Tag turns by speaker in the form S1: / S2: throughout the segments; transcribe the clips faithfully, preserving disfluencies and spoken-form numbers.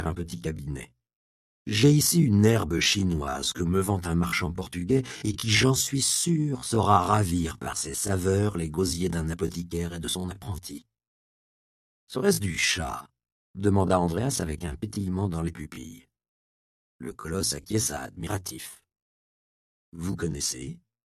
S1: un petit cabinet. J'ai ici une herbe chinoise que me vend un marchand portugais et qui, j'en suis sûr, saura ravir par ses saveurs les gosiers d'un apothicaire et de son apprenti. « Serait-ce du chat ?» demanda Andreas avec un pétillement dans les pupilles. Le colosse acquiesça admiratif. « Vous connaissez ?»«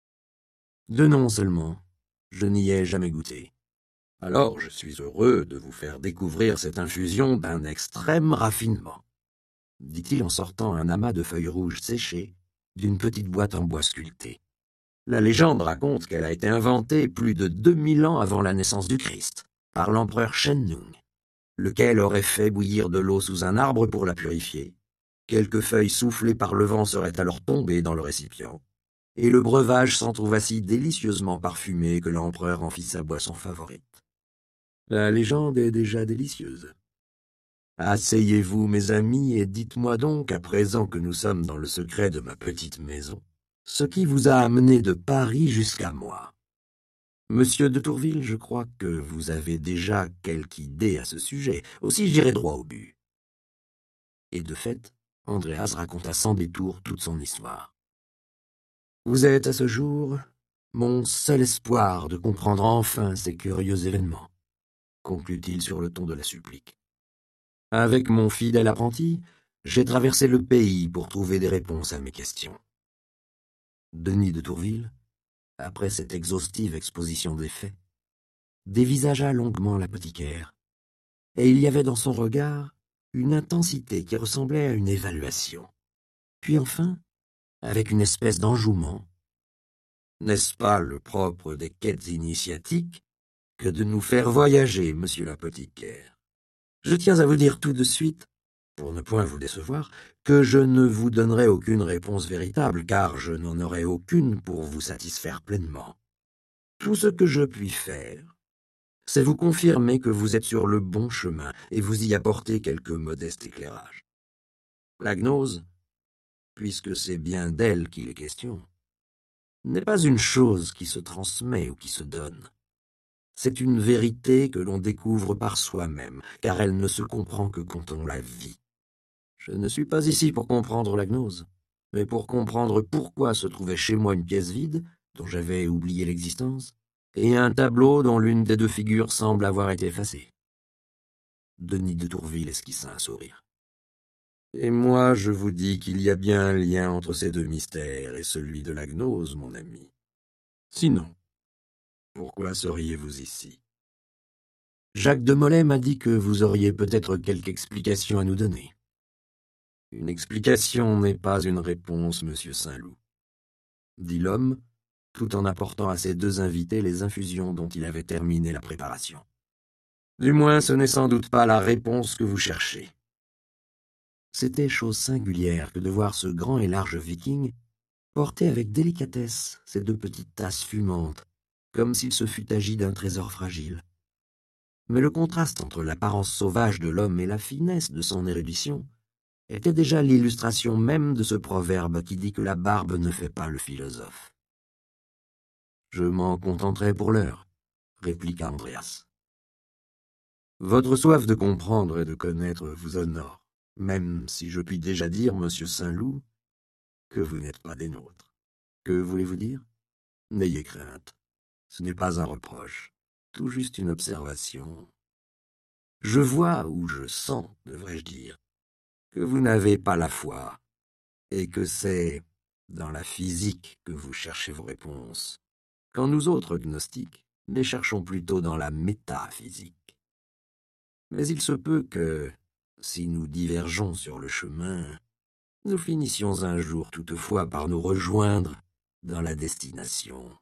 S1: De nom seulement. Je n'y ai jamais goûté. »« Alors je suis heureux de vous faire découvrir cette infusion d'un extrême raffinement. » dit-il en sortant un amas de feuilles rouges séchées d'une petite boîte en bois sculpté. La légende raconte qu'elle a été inventée plus de deux mille ans avant la naissance du Christ, par l'empereur Shennong, lequel aurait fait bouillir de l'eau sous un arbre pour la purifier. Quelques feuilles soufflées par le vent seraient alors tombées dans le récipient, et le breuvage s'en trouva si délicieusement parfumé que l'empereur en fit sa boisson favorite. La légende est déjà délicieuse. Asseyez-vous, mes amis, et dites-moi donc, à présent que nous sommes dans le secret de ma petite maison, ce qui vous a amené de Paris jusqu'à moi. Monsieur de Tourville, je crois que vous avez déjà quelque idée à ce sujet, aussi j'irai droit au but. Et de fait, Andreas raconta sans détour toute son histoire. Vous êtes à ce jour mon seul espoir de comprendre enfin ces curieux événements, conclut-il sur le ton de la supplique. Avec mon fidèle apprenti, j'ai traversé le pays pour trouver des réponses à mes questions. Denis de Tourville, après cette exhaustive exposition des faits, dévisagea longuement l'apothicaire, et il y avait dans son regard une intensité qui ressemblait à une évaluation. Puis enfin, avec une espèce d'enjouement, « N'est-ce pas le propre des quêtes initiatiques que de nous faire voyager, monsieur l'apothicaire ? Je tiens à vous dire tout de suite, pour ne point vous décevoir, que je ne vous donnerai aucune réponse véritable, car je n'en aurai aucune pour vous satisfaire pleinement. Tout ce que je puis faire, c'est vous confirmer que vous êtes sur le bon chemin et vous y apporter quelques modestes éclairages. La gnose, puisque c'est bien d'elle qu'il est question, n'est pas une chose qui se transmet ou qui se donne. C'est une vérité que l'on découvre par soi-même, car elle ne se comprend que quand on la vit. Je ne suis pas ici pour comprendre la gnose, mais pour comprendre pourquoi se trouvait chez moi une pièce vide, dont j'avais oublié l'existence, et un tableau dont l'une des deux figures semble avoir été effacée. Denis de Tourville esquissa un sourire. Et moi, je vous dis qu'il y a bien un lien entre ces deux mystères et celui de la gnose, mon ami. Sinon, pourquoi seriez-vous ici? Jacques de Molay m'a dit que vous auriez peut-être quelque explication à nous donner. Une explication n'est pas une réponse, monsieur Saint-Loup, dit l'homme, tout en apportant à ses deux invités les infusions dont il avait terminé la préparation. Du moins, ce n'est sans doute pas la réponse que vous cherchez. C'était chose singulière que de voir ce grand et large viking porter avec délicatesse ces deux petites tasses fumantes, comme s'il se fût agi d'un trésor fragile. Mais le contraste entre l'apparence sauvage de l'homme et la finesse de son érudition était déjà l'illustration même de ce proverbe qui dit que la barbe ne fait pas le philosophe. « Je m'en contenterai pour l'heure, » répliqua Andreas. « Votre soif de comprendre et de connaître vous honore, même si je puis déjà dire, monsieur Saint-Loup, que vous n'êtes pas des nôtres. Que voulez-vous dire? N'ayez crainte. Ce n'est pas un reproche, tout juste une observation. Je vois, ou je sens, devrais-je dire, que vous n'avez pas la foi, et que c'est dans la physique que vous cherchez vos réponses, quand nous autres gnostiques les cherchons plutôt dans la métaphysique. Mais il se peut que, si nous divergeons sur le chemin, nous finissions un jour toutefois par nous rejoindre dans la destination.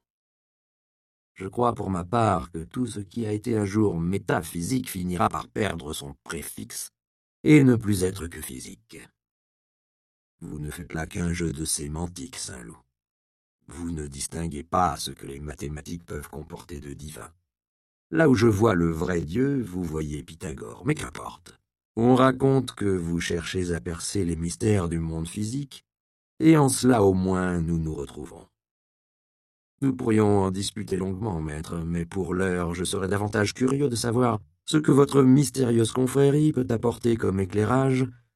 S1: Je crois pour ma part que tout ce qui a été un jour métaphysique finira par perdre son préfixe et ne plus être que physique. Vous ne faites là qu'un jeu de sémantique, Saint-Loup. Vous ne distinguez pas ce que les mathématiques peuvent comporter de divin. Là où je vois le vrai Dieu, vous voyez Pythagore, mais qu'importe. On raconte que vous cherchez à percer les mystères du monde physique, et en cela au moins nous nous retrouvons. Nous pourrions en disputer longuement, maître, mais pour l'heure je serais davantage curieux de savoir ce que votre mystérieuse confrérie peut apporter comme éclairage